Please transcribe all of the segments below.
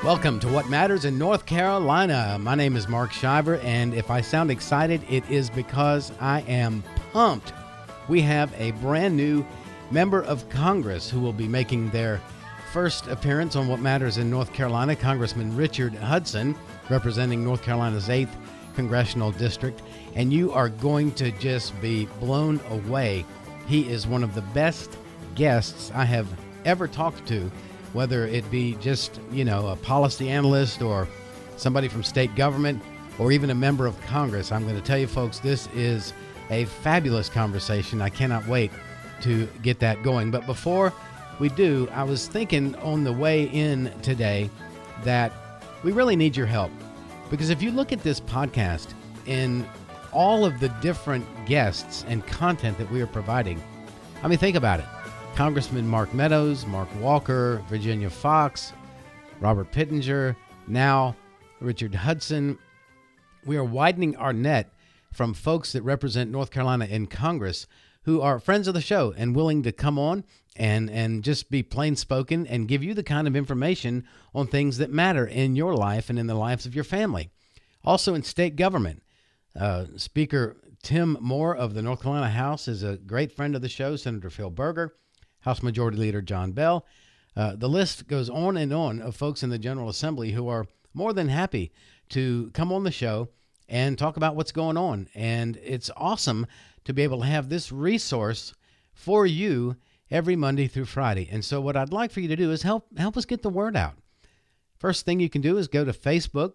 Welcome to What Matters in North Carolina. My name is Mark Shiver, and if I sound excited, it is because I am pumped. We have a brand new member of Congress who will be making their first appearance on What Matters in North Carolina, Congressman Richard Hudson, representing North Carolina's 8th Congressional District, and you are going to just be blown away. He is one of the best guests I have ever talked to, whether it be just, a policy analyst or somebody from state government or even a member of Congress. I'm going to tell you, folks, this is a fabulous conversation. I cannot wait to get that going. But before we do, I was thinking on the way in today that we really need your help. Because if you look at this podcast and all of the different guests and content that we are providing, think about it. Congressman Mark Meadows, Mark Walker, Virginia Foxx, Robert Pittenger, now Richard Hudson. We are widening our net from folks that represent North Carolina in Congress who are friends of the show and willing to come on and just be plain spoken and give you the kind of information on things that matter in your life and in the lives of your family. Also in state government, Speaker Tim Moore of the North Carolina House is a great friend of the show, Senator Phil Berger, House Majority Leader John Bell. The list goes on and on of folks in the General Assembly who are more than happy to come on the show and talk about what's going on. And it's awesome to be able to have this resource for you every Monday through Friday. And so what I'd like for you to do is help us get the word out. First thing you can do is go to Facebook,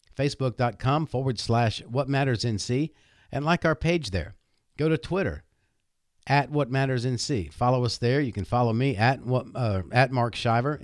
facebook.com/WhatMattersNC, and like our page there. Go to Twitter, @WhatMattersNC. Follow us there. You can follow me at Mark Shiver,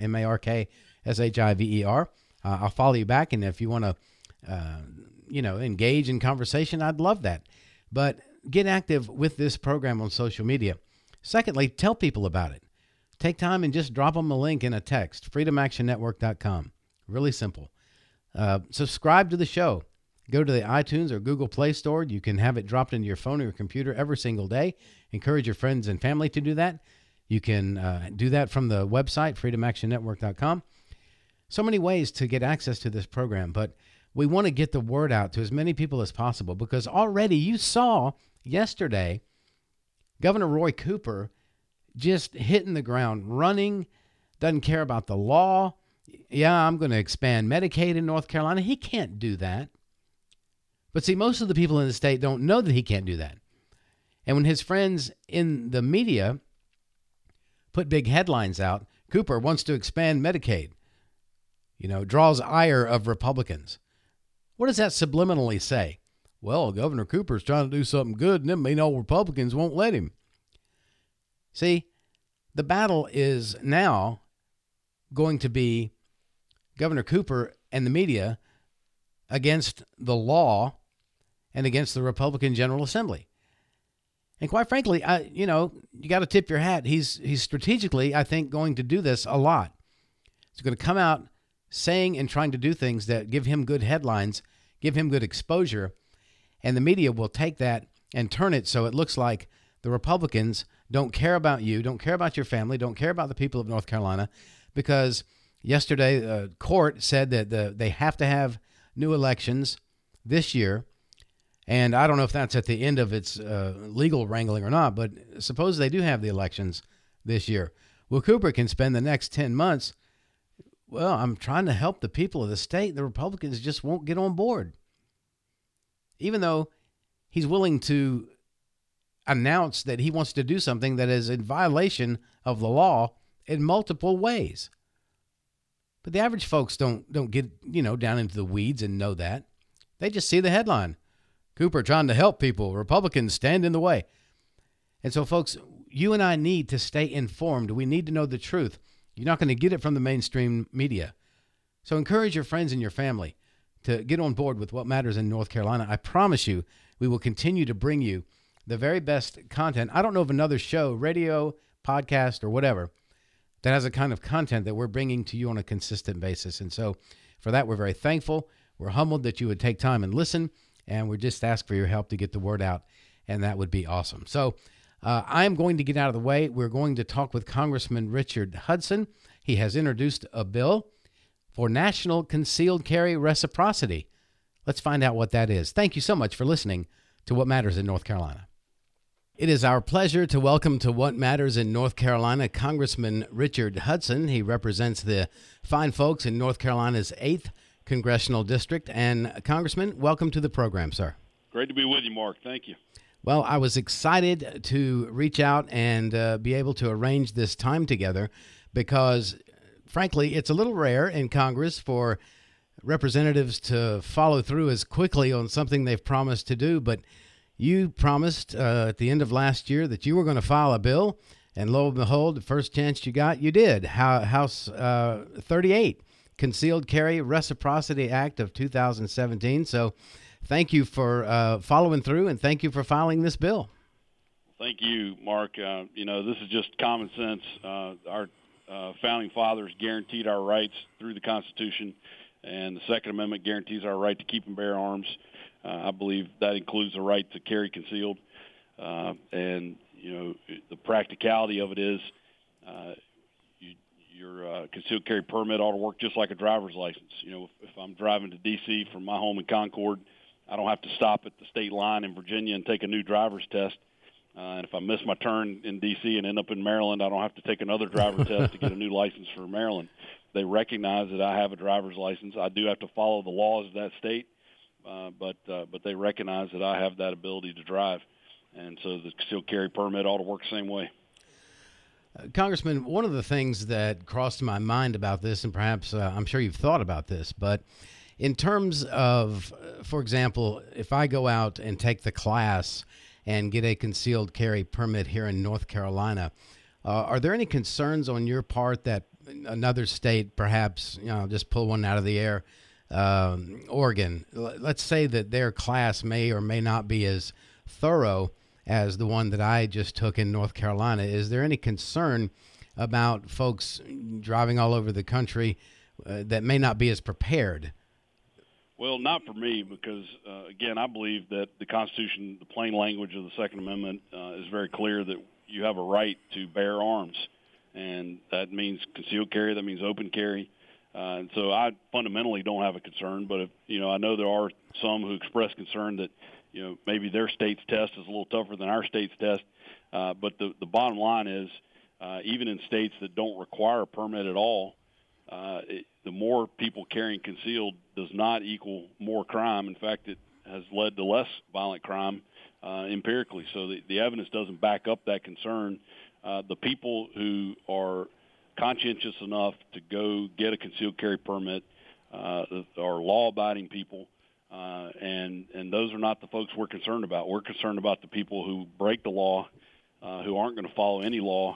MarkShiver. I'll follow you back, and if you want to, engage in conversation, I'd love that. But get active with this program on social media. Secondly, tell people about it. Take time and just drop them a link in a text, freedomactionnetwork.com. Really simple. Subscribe to the show. Go to the iTunes or Google Play Store. You can have it dropped into your phone or your computer every single day. Encourage your friends and family to do that. You can do that from the website, freedomactionnetwork.com. So many ways to get access to this program, but we want to get the word out to as many people as possible because already you saw yesterday Governor Roy Cooper just hitting the ground running, doesn't care about the law. Yeah, I'm going to expand Medicaid in North Carolina. He can't do that. But see, most of the people in the state don't know that he can't do that. And when his friends in the media put big headlines out, Cooper wants to expand Medicaid, draws ire of Republicans. What does that subliminally say? Well, Governor Cooper's trying to do something good, and them all Republicans won't let him. See, the battle is now going to be Governor Cooper and the media against the law and against the Republican General Assembly. And quite frankly, you got to tip your hat. He's strategically, I think, going to do this a lot. He's going to come out saying and trying to do things that give him good headlines, give him good exposure, and the media will take that and turn it so it looks like the Republicans don't care about you, don't care about your family, don't care about the people of North Carolina, because yesterday the court said that they have to have new elections this year. And I don't know if that's at the end of its legal wrangling or not, but suppose they do have the elections this year. Well, Cooper can spend the next 10 months, I'm trying to help the people of the state. The Republicans just won't get on board. Even though he's willing to announce that he wants to do something that is in violation of the law in multiple ways. But the average folks don't get, down into the weeds and know that. They just see the headline. Cooper trying to help people. Republicans stand in the way. And so, folks, you and I need to stay informed. We need to know the truth. You're not going to get it from the mainstream media. So encourage your friends and your family to get on board with What Matters in North Carolina. I promise you, we will continue to bring you the very best content. I don't know of another show, radio, podcast, or whatever, that has a kind of content that we're bringing to you on a consistent basis. And so for that, we're very thankful. We're humbled that you would take time and listen, and we just ask for your help to get the word out, and that would be awesome. So I'm going to get out of the way. We're going to talk with Congressman Richard Hudson. He has introduced a bill for National Concealed Carry Reciprocity. Let's find out what that is. Thank you so much for listening to What Matters in North Carolina. It is our pleasure to welcome to What Matters in North Carolina Congressman Richard Hudson. He represents the fine folks in North Carolina's 8th Congressional District. And Congressman, welcome to the program, sir. Great to be with you, Mark. Thank you. Well, I was excited to reach out and be able to arrange this time together because, frankly, it's a little rare in Congress for representatives to follow through as quickly on something they've promised to do. But you promised at the end of last year that you were going to file a bill, and lo and behold, the first chance you got, you did. House 38, Concealed Carry Reciprocity Act of 2017. So thank you for following through, and thank you for filing this bill. Thank you, Mark. This is just common sense. Our founding fathers guaranteed our rights through the Constitution, and the Second Amendment guarantees our right to keep and bear arms. I believe that includes the right to carry concealed. The practicality of it is your concealed carry permit ought to work just like a driver's license. If I'm driving to D.C. from my home in Concord, I don't have to stop at the state line in Virginia and take a new driver's test. And if I miss my turn in D.C. and end up in Maryland, I don't have to take another driver's test to get a new license for Maryland. They recognize that I have a driver's license. I do have to follow the laws of that state. But they recognize that I have that ability to drive, and so the concealed carry permit ought to work the same way. Congressman, one of the things that crossed my mind about this, and perhaps I'm sure you've thought about this, but in terms of, for example, if I go out and take the class and get a concealed carry permit here in North Carolina, are there any concerns on your part that another state perhaps, just pull one out of the air, Oregon, let's say that their class may or may not be as thorough as the one that I just took in North Carolina. Is there any concern about folks driving all over the country that may not be as prepared? Well, not for me, because, again, I believe that the Constitution, the plain language of the Second Amendment, is very clear that you have a right to bear arms, and that means concealed carry, that means open carry. And so I fundamentally don't have a concern, but I know there are some who express concern that maybe their state's test is a little tougher than our state's test. But the bottom line is, even in states that don't require a permit at all, the more people carrying concealed does not equal more crime. In fact, it has led to less violent crime empirically. So the evidence doesn't back up that concern. The people who are conscientious enough to go get a concealed carry permit are law-abiding people, and those are not the folks we're concerned about. We're concerned about the people who break the law, who aren't going to follow any law,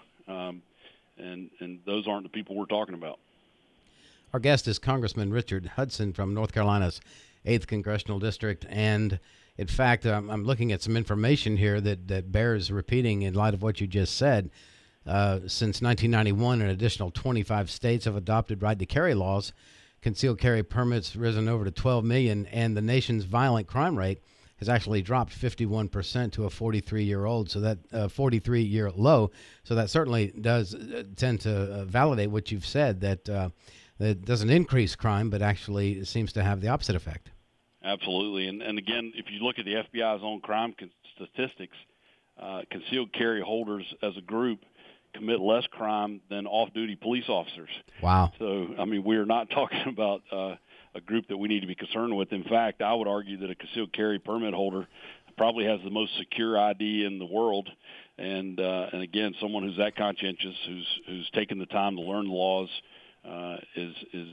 and those aren't the people we're talking about. Our guest is Congressman Richard Hudson from North Carolina's 8th Congressional District, and in fact, I'm looking at some information here that bears repeating in light of what you just said. Since 1991, an additional 25 states have adopted right-to-carry laws. Concealed carry permits risen over to 12 million, and the nation's violent crime rate has actually dropped 51% to a 43-year-old, so that 43-year low. So that certainly does tend to validate what you've said, that it doesn't increase crime, but actually seems to have the opposite effect. Absolutely, and again, if you look at the FBI's own crime statistics, concealed carry holders as a group commit less crime than off-duty police officers. Wow. So, we are not talking about a group that we need to be concerned with. In fact, I would argue that a concealed carry permit holder probably has the most secure ID in the world. And again, someone who's that conscientious, who's taken the time to learn the laws, is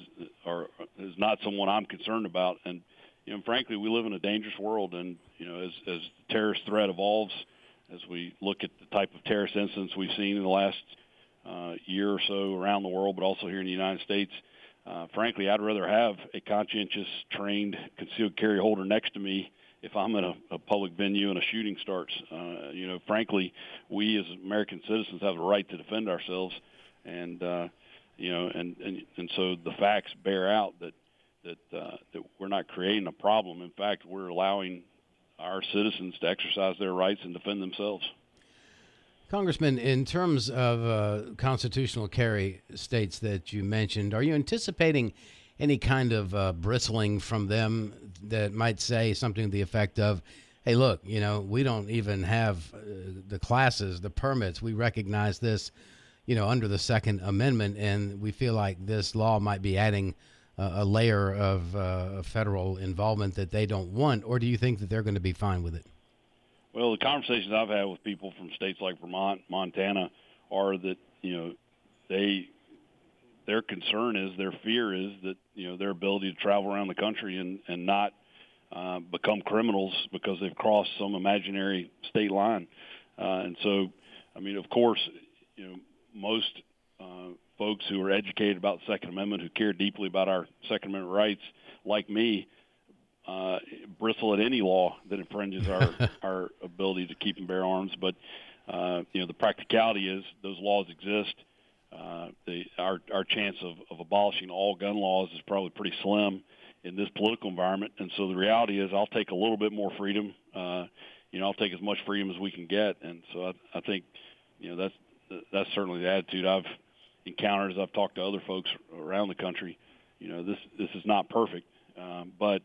not someone I'm concerned about. And frankly, we live in a dangerous world, and as the terrorist threat evolves, as we look at the type of terrorist incidents we've seen in the last year or so around the world, but also here in the United States, frankly, I'd rather have a conscientious, trained concealed carry holder next to me if I'm in a public venue and a shooting starts. Frankly, we as American citizens have the right to defend ourselves, and so the facts bear out that we're not creating a problem. In fact, we're allowing our citizens to exercise their rights and defend themselves. Congressman, in terms of constitutional carry states that you mentioned, are you anticipating any kind of bristling from them that might say something to the effect of, hey, look, we don't even have the classes, the permits. We recognize this, under the Second Amendment, and we feel like this law might be adding a layer of federal involvement that they don't want? Or do you think that they're going to be fine with it? Well, the conversations I've had with people from states like Vermont, Montana, are that their concern is, their fear is that their ability to travel around the country and not become criminals because they've crossed some imaginary state line. And so, I mean, of course, most folks who are educated about the Second Amendment, who care deeply about our Second Amendment rights, like me, bristle at any law that infringes our ability to keep and bear arms. But the practicality is those laws exist. Our chance of abolishing all gun laws is probably pretty slim in this political environment. And so the reality is, I'll take a little bit more freedom. I'll take as much freedom as we can get. And so I think that's certainly the attitude I've encountered as I've talked to other folks around the country. This is not perfect, but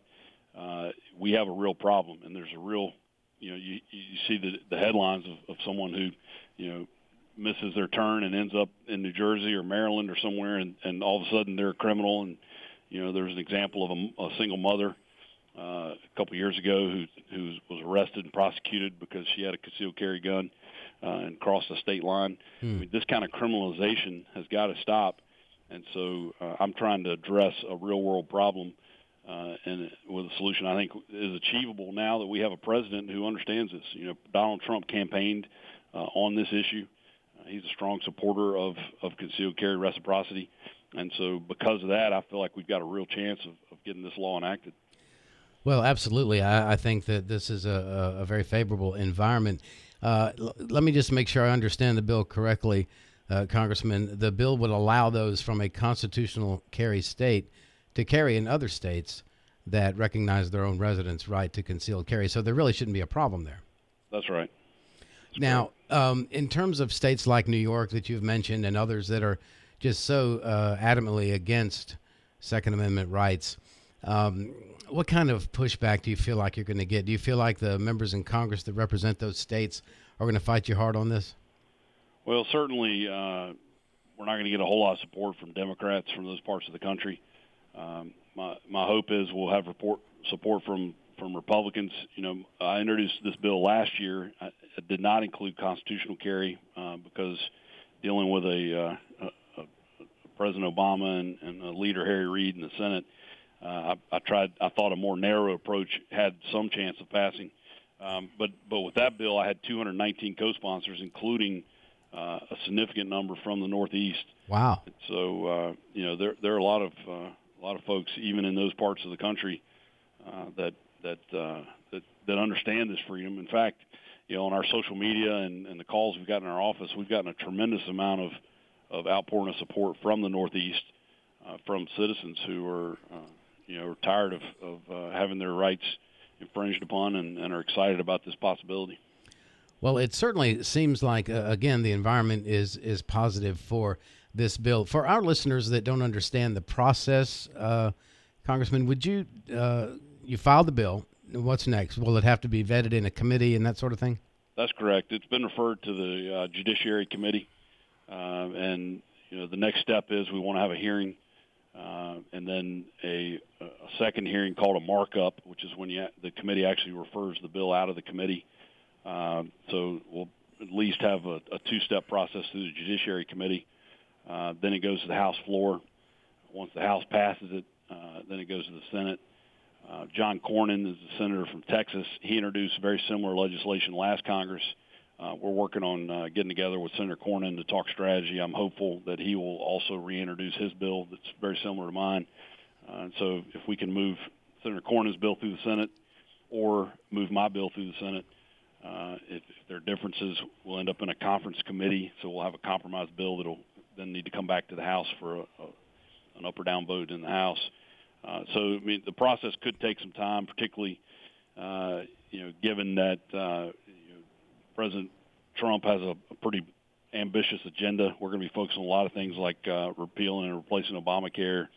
we have a real problem, and there's a real, you see the headlines of someone who, misses their turn and ends up in New Jersey or Maryland or somewhere, and all of a sudden they're a criminal. And there's an example of a single mother a couple years ago who was arrested and prosecuted because she had a concealed carry gun and crossed the state line. I mean, this kind of criminalization has got to stop, and so I'm trying to address a real-world problem and with a solution I think is achievable now that we have a president who understands this. Donald Trump campaigned on this issue. He's a strong supporter of concealed carry reciprocity. And so because of that, I feel like we've got a real chance of getting this law enacted. Well, absolutely. I think that this is a very favorable environment. Let me just make sure I understand the bill correctly, Congressman. The bill would allow those from a constitutional carry state to carry in other states that recognize their own residents' right to concealed carry. So there really shouldn't be a problem there. That's right. Now, in terms of states like New York that you've mentioned and others that are just so adamantly against Second Amendment rights, what kind of pushback do you feel like you're going to get? Do you feel like the members in Congress that represent those states are going to fight you hard on this? Well, certainly we're not going to get a whole lot of support from Democrats from those parts of the country. My hope is we'll have support from Republicans. I introduced this bill last year. It did not include constitutional carry because dealing with a President Obama and Leader Harry Reid in the Senate, I thought a more narrow approach had some chance of passing. But with that bill, I had 219 co-sponsors, including a significant number from the Northeast. Wow! So there are a lot of folks, even in those parts of the country, that understand this freedom. In fact, on our social media and the calls we've got in our office, we've gotten a tremendous amount of outpouring of support from the Northeast, from citizens who are tired of having their rights infringed upon and are excited about this possibility. Well, it certainly seems like, again, the environment is positive for this bill. For our listeners that don't understand the process, Congressman, would you filed the bill. What's next? Will it have to be vetted in a committee and that sort of thing? That's correct. It's been referred to the Judiciary Committee, and the next step is we want to have a hearing, and then a second hearing called a markup, which is when the committee actually refers the bill out of the committee. So we'll at least have a two-step process through the Judiciary Committee. Then it goes to the House floor. Once the House passes it, then it goes to the Senate. John Cornyn is the senator from Texas. He introduced very similar legislation last Congress. We're working on getting together with Senator Cornyn to talk strategy. I'm hopeful that he will also reintroduce his bill that's very similar to mine. And so if we can move Senator Cornyn's bill through the Senate or move my bill through the Senate, if there are differences, we'll end up in a conference committee. So we'll have a compromise bill that will then need to come back to the House for an up or down vote in the House. So, I mean, the process could take some time, particularly, given that President Trump has a pretty ambitious agenda. We're going to be focusing on a lot of things like repealing and replacing Obamacare,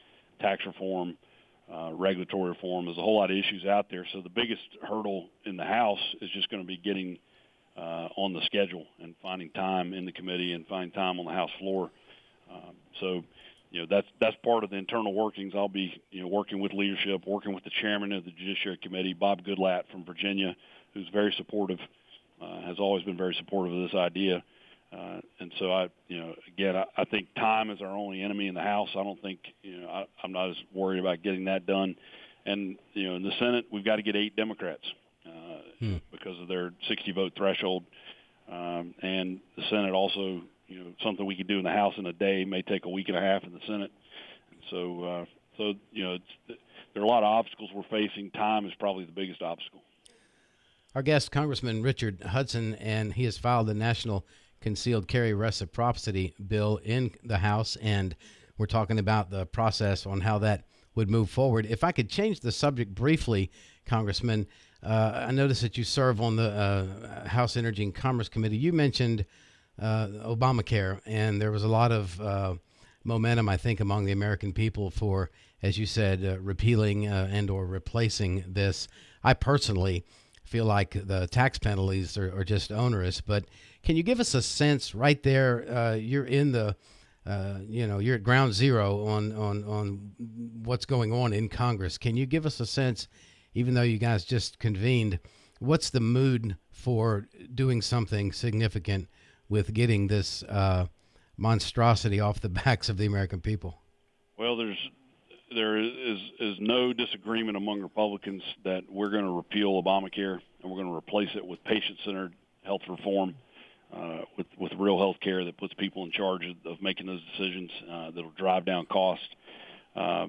tax reform, regulatory reform. There's a whole lot of issues out there. So the biggest hurdle in the House is just going to be getting on the schedule and finding time in the committee and finding time on the House floor. So that's part of the internal workings. I'll be working with leadership, working with the chairman of the Judiciary Committee, Bob Goodlatte from Virginia, who's very supportive, has always been very supportive of this idea. And so I think time is our only enemy in the House. I don't think I'm not as worried about getting that done. And in the Senate, we've got to get 8 Democrats because of their 60-vote threshold. And the Senate also, something we could do in the House in a day may take a week and a half in the Senate. And so there are a lot of obstacles we're facing. Time is probably the biggest obstacle. Our guest, Congressman Richard Hudson, and he has filed the National Concealed Carry Reciprocity Bill in the House, and we're talking about the process on how that would move forward. If I could change the subject briefly, Congressman, I noticed that you serve on the House Energy and Commerce Committee. You mentioned Obamacare, and there was a lot of momentum, I think, among the American people for, as you said, repealing and or replacing this. I personally feel like the tax penalties are just onerous, but can you give us a sense right there? You're in the, you're at ground zero on what's going on in Congress. Can you give us a sense, even though you guys just convened, what's the mood for doing something significant with getting this monstrosity off the backs of the American people? Well, there is no disagreement among Republicans that we're going to repeal Obamacare and we're going to replace it with patient-centered health reform, with real health care that puts people in charge of making those decisions that'll drive down costs. I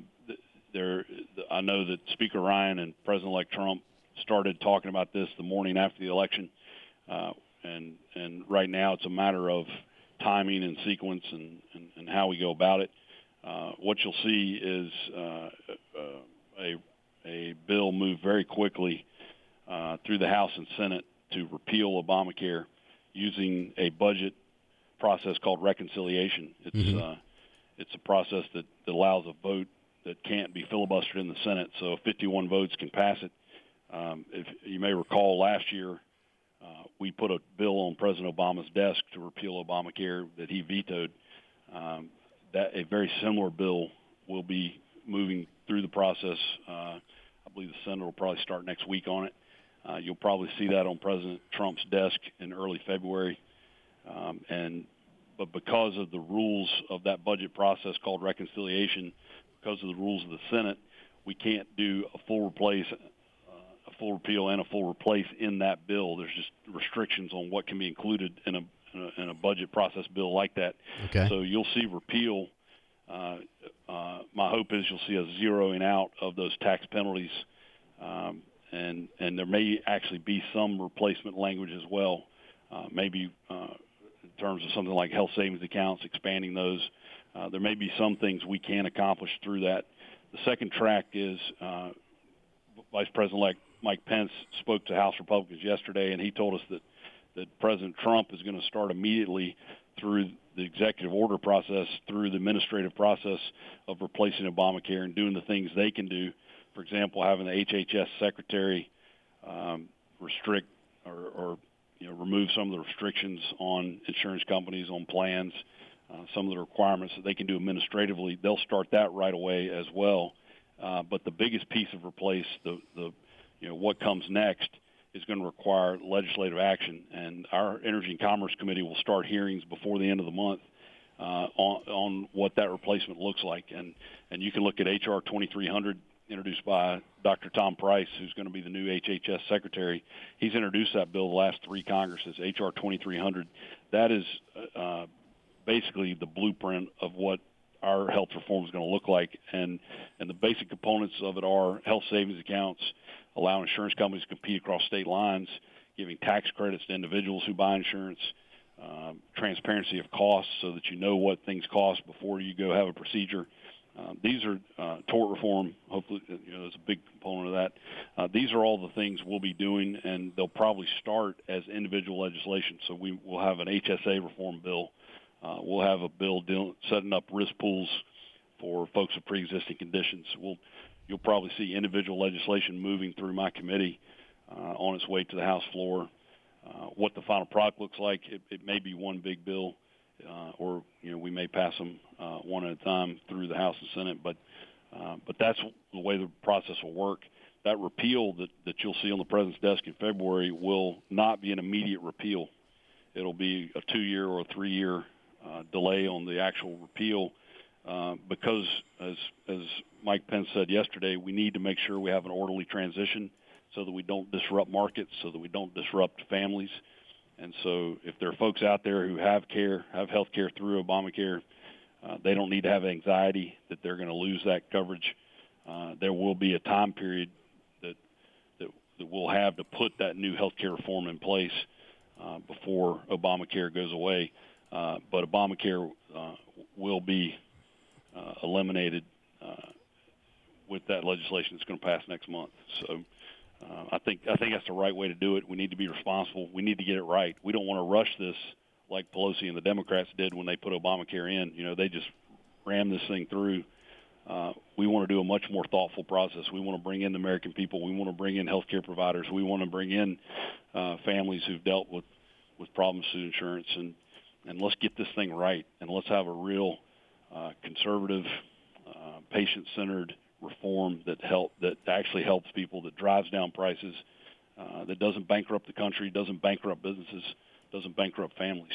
know that Speaker Ryan and President-elect Trump started talking about this the morning after the election, and right now it's a matter of timing and sequence and how we go about it. What you'll see is a bill move very quickly through the House and Senate to repeal Obamacare using a budget process called reconciliation. It's a process that allows a vote that can't be filibustered in the Senate, so 51 votes can pass it. If you may recall, last year we put a bill on President Obama's desk to repeal Obamacare that he vetoed. That a very similar bill will be moving through the process. I believe the Senate will probably start next week on it. You'll probably see that on President Trump's desk in early February. But because of the rules of that budget process called reconciliation, because of the rules of the Senate, we can't do a full repeal and a full replace in that bill. There's just restrictions on what can be included in a budget process bill like that. Okay. So you'll see repeal. My hope is you'll see a zeroing out of those tax penalties, and there may actually be some replacement language as well, maybe in terms of something like health savings accounts, expanding those. There may be some things we can accomplish through that. The second track is Vice President-elect Mike Pence spoke to House Republicans yesterday, and he told us that President Trump is going to start immediately through the executive order process, through the administrative process of replacing Obamacare and doing the things they can do. For example, having the HHS secretary restrict or remove some of the restrictions on insurance companies, on plans, some of the requirements that they can do administratively. They'll start that right away as well. But the biggest piece of replace, what comes next, is going to require legislative action, and our Energy and Commerce Committee will start hearings before the end of the month on what that replacement looks like. And you can look at H.R. 2300, introduced by Dr. Tom Price, who's going to be the new HHS secretary. He's introduced that bill the last 3 Congresses, H.R. 2300. That is basically the blueprint of what our health reform is going to look like, and the basic components of it are health savings accounts, allowing insurance companies to compete across state lines, giving tax credits to individuals who buy insurance, transparency of costs so that you know what things cost before you go have a procedure. These are tort reform. Hopefully, there's a big component of that. These are all the things we'll be doing, and they'll probably start as individual legislation. So we will have an HSA reform bill. We'll have a bill setting up risk pools for folks with pre-existing conditions. You'll probably see individual legislation moving through my committee on its way to the House floor. What the final product looks like, it may be one big bill, or we may pass them one at a time through the House and Senate. But that's the way the process will work. That repeal that you'll see on the president's desk in February will not be an immediate repeal. It'll be a 2-year or a 3-year delay on the actual repeal, because as Mike Pence said yesterday, we need to make sure we have an orderly transition so that we don't disrupt markets, so that we don't disrupt families. And so if there are folks out there who have health care through Obamacare, they don't need to have anxiety that they're going to lose that coverage. There will be a time period that we'll have to put that new health care reform in place before Obamacare goes away. But Obamacare will be eliminated with that legislation that's going to pass next month. So I think that's the right way to do it. We need to be responsible. We need to get it right. We don't want to rush this like Pelosi and the Democrats did when they put Obamacare in. They just rammed this thing through. We want to do a much more thoughtful process. We want to bring in the American people. We want to bring in healthcare providers. We want to bring in families who've dealt with problems through insurance, and let's get this thing right, and let's have a real conservative, patient-centered reform that actually helps people, that drives down prices, that doesn't bankrupt the country, doesn't bankrupt businesses, doesn't bankrupt families.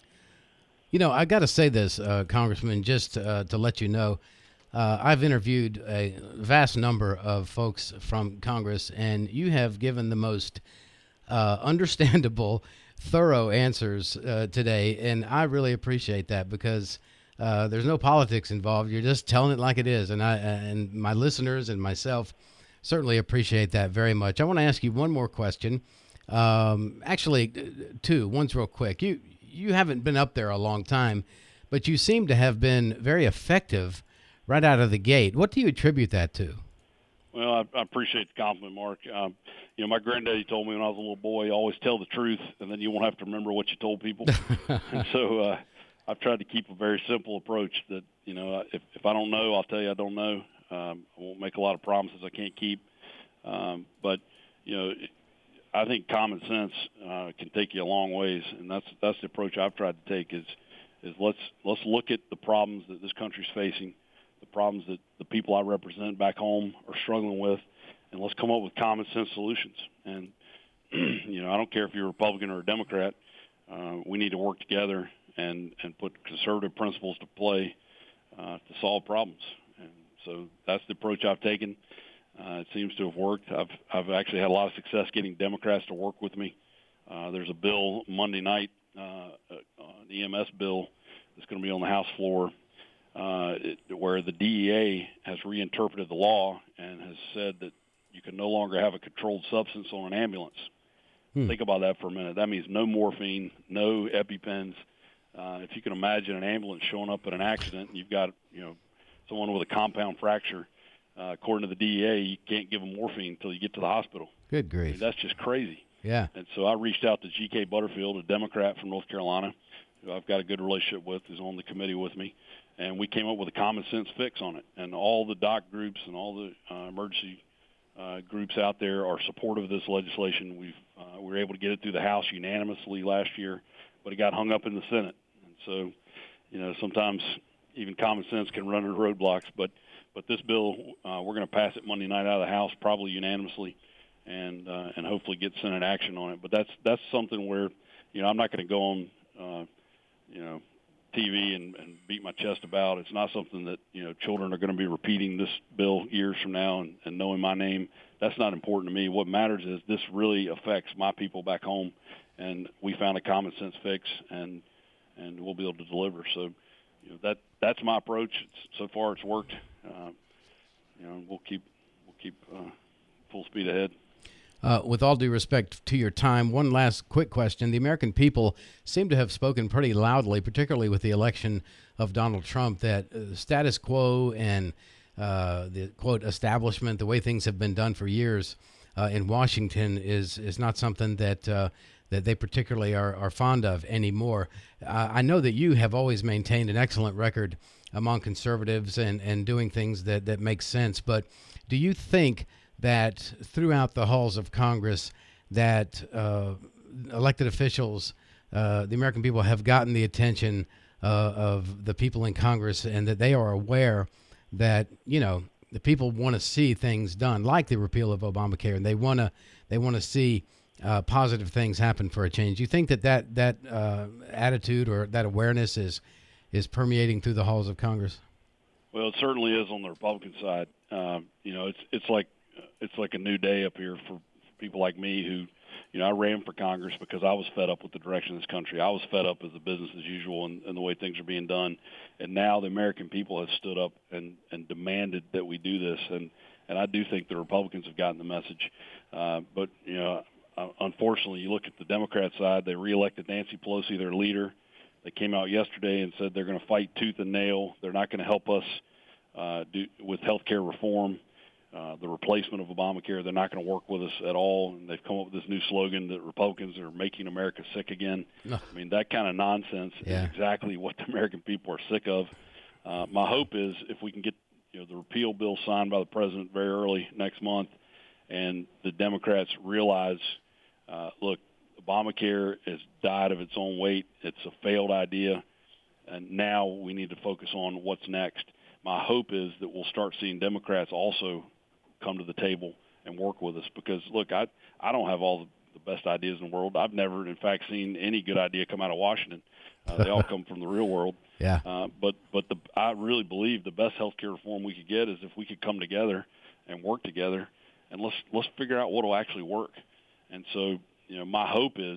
I got to say this, Congressman, just to let you know, I've interviewed a vast number of folks from Congress, and you have given the most understandable, thorough answers today, and I really appreciate that, because there's no politics involved. You're just telling it like it is, and my listeners and myself certainly appreciate that very much. I want to ask you one more question. Actually, two. One's real quick. You haven't been up there a long time, but you seem to have been very effective right out of the gate. What do you attribute that to? Well, I appreciate the compliment, Mark. My granddaddy told me when I was a little boy, always tell the truth, and then you won't have to remember what you told people. And so I've tried to keep a very simple approach that, if I don't know, I'll tell you I don't know. I won't make a lot of promises I can't keep. But I think common sense can take you a long ways, and that's the approach I've tried to take is let's look at the problems that this country's facing, the problems that the people I represent back home are struggling with, and let's come up with common sense solutions. And I don't care if you're a Republican or a Democrat, we need to work together and put conservative principles to play to solve problems. And so that's the approach I've taken. It seems to have worked. I've actually had a lot of success getting Democrats to work with me. There's a bill Monday night, an EMS bill that's going to be on the House floor, where the DEA has reinterpreted the law and has said that you can no longer have a controlled substance on an ambulance. Think about that for a minute. That means no morphine, no EpiPens. If you can imagine an ambulance showing up at an accident and you've got someone with a compound fracture, according to the DEA, you can't give them morphine until you get to the hospital. Good grief. I mean, that's just crazy. Yeah. And so I reached out to G.K. Butterfield, a Democrat from North Carolina, who I've got a good relationship with, who's on the committee with me, and we came up with a common sense fix on it. And all the doc groups and all the emergency groups out there are supportive of this legislation. We were able to get it through the House unanimously last year, but it got hung up in the Senate. And so, sometimes even common sense can run into roadblocks. But this bill, we're going to pass it Monday night out of the House, probably unanimously, and hopefully get Senate action on it. But that's something where, I'm not going to go on, TV and beat my chest about. It's not something that, children are going to be repeating this bill years from now and knowing my name. That's not important to me. What matters is this really affects my people back home, and we found a common sense fix, and we'll be able to deliver. So, that's my approach. So far, it's worked. We'll keep full speed ahead. With all due respect to your time, one last quick question. The American people seem to have spoken pretty loudly, particularly with the election of Donald Trump, that status quo and the, quote, establishment, the way things have been done for years in Washington is not something that that they particularly are fond of anymore. I know that you have always maintained an excellent record among conservatives and doing things that make sense. But do you think that throughout the halls of Congress that elected officials, the American people, have gotten the attention of the people in Congress, and that they are aware that, the people want to see things done, like the repeal of Obamacare, and they want to see positive things happen for a change? Do you think that attitude or that awareness is permeating through the halls of Congress? Well, it certainly is on the Republican side. It's like a new day up here for people like me who, I ran for Congress because I was fed up with the direction of this country. I was fed up with the business as usual and the way things are being done. And now the American people have stood up and demanded that we do this. And I do think the Republicans have gotten the message. But unfortunately, you look at the Democrat side, they reelected Nancy Pelosi, their leader. They came out yesterday and said they're going to fight tooth and nail. They're not going to help us with health care reform. The replacement of Obamacare, they're not going to work with us at all. And they've come up with this new slogan that Republicans are making America sick again. No. I mean, that kind of nonsense is exactly what the American people are sick of. My hope is if we can get the repeal bill signed by the president very early next month, and the Democrats realize, look, Obamacare has died of its own weight. It's a failed idea, and now we need to focus on what's next. My hope is that we'll start seeing Democrats also come to the table and work with us, because look, I don't have all the best ideas in the world. I've never, in fact, seen any good idea come out of Washington. They all come from the real world. Yeah. But I really believe the best health care reform we could get is if we could come together and work together, and let's figure out what will actually work. And so, my hope is,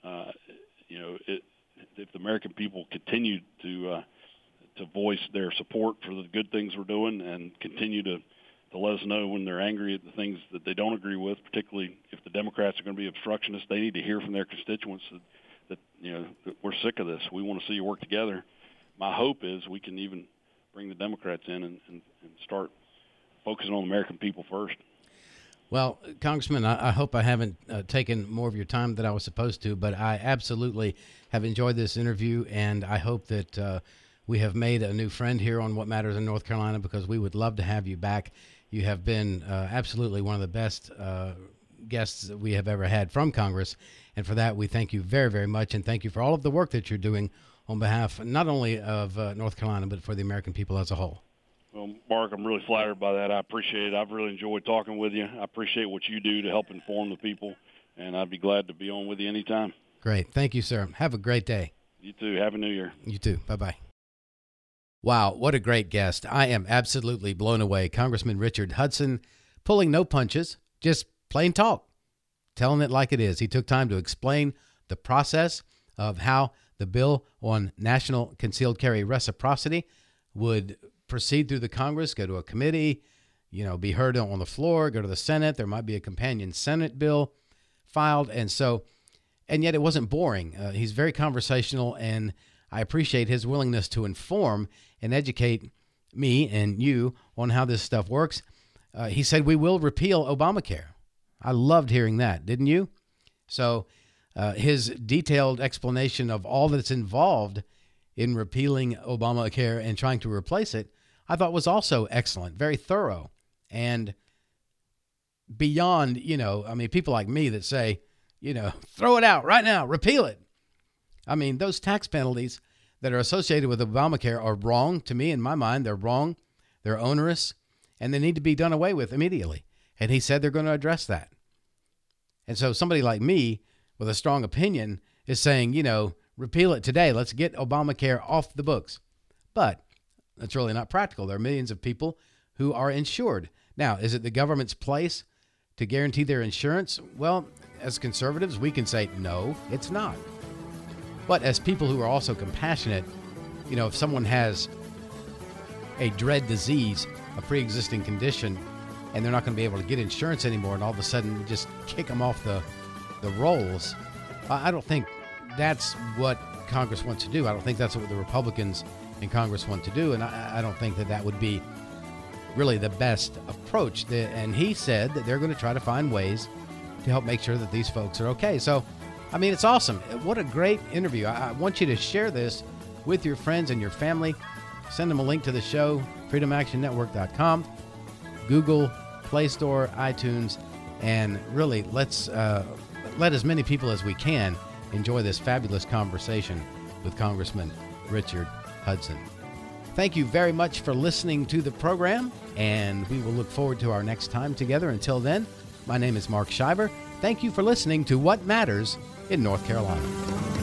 if the American people continue to voice their support for the good things we're doing and continue to let us know when they're angry at the things that they don't agree with, particularly if the Democrats are going to be obstructionists, they need to hear from their constituents that we're sick of this. We want to see you work together. My hope is we can even bring the Democrats in and start focusing on the American people first. Well, Congressman, I hope I haven't taken more of your time than I was supposed to, but I absolutely have enjoyed this interview, and I hope that we have made a new friend here on What Matters in North Carolina, because we would love to have you back. You have been absolutely one of the best guests that we have ever had from Congress, and for that we thank you very, very much, and thank you for all of the work that you're doing on behalf not only of North Carolina, but for the American people as a whole. Well, Mark, I'm really flattered by that. I appreciate it. I've really enjoyed talking with you. I appreciate what you do to help inform the people, and I'd be glad to be on with you anytime. Great. Thank you, sir. Have a great day. You too. Happy New Year. You too. Bye-bye. Wow, what a great guest. I am absolutely blown away. Congressman Richard Hudson, pulling no punches, just plain talk, telling it like it is. He took time to explain the process of how the bill on national concealed carry reciprocity would proceed through the Congress, go to a committee, be heard on the floor, go to the Senate. There might be a companion Senate bill filed. And yet it wasn't boring. He's very conversational, and I appreciate his willingness to inform and educate me and you on how this stuff works. He said we will repeal Obamacare. I loved hearing that, didn't you? So his detailed explanation of all that's involved in repealing Obamacare and trying to replace it, I thought was also excellent, very thorough. And beyond, people like me that say, throw it out right now, repeal it. I mean, those tax penalties that are associated with Obamacare are wrong. To me, in my mind, they're wrong. They're onerous, and they need to be done away with immediately. And he said they're going to address that. And so somebody like me with a strong opinion is saying, repeal it today. Let's get Obamacare off the books. But that's really not practical. There are millions of people who are insured. Now, is it the government's place to guarantee their insurance? Well, as conservatives, we can say, no, it's not. But as people who are also compassionate, if someone has a dread disease, a pre-existing condition, and they're not going to be able to get insurance anymore, and all of a sudden just kick them off the rolls, I don't think that's what Congress wants to do. I don't think that's what the Republicans in Congress want to do, and I don't think that would be really the best approach. And he said that they're going to try to find ways to help make sure that these folks are okay. So I mean, it's awesome. What a great interview. I want you to share this with your friends and your family. Send them a link to the show, freedomactionnetwork.com, Google, Play Store, iTunes, and really let as many people as we can enjoy this fabulous conversation with Congressman Richard Hudson. Thank you very much for listening to the program, and we will look forward to our next time together. Until then, my name is Mark Shiver. Thank you for listening to What Matters in North Carolina.